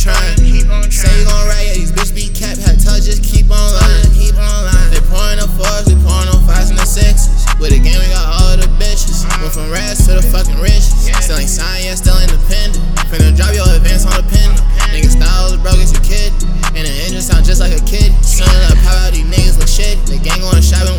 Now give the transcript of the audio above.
trying. Say you gon' ride, yeah, these bitches be capped. Had to tell, just keep on lying. They pouring up 4s, we pouring on 5s and the 6s. With the game, we got all the bitches. Went from rags to the fucking riches. Still ain't signed yet, still independent. Finna drop your advance on the pendant. Nigga style is broke as a kid. And the engine sound just like a kid. Soon as I pop out, these niggas look shit. The gang going shopping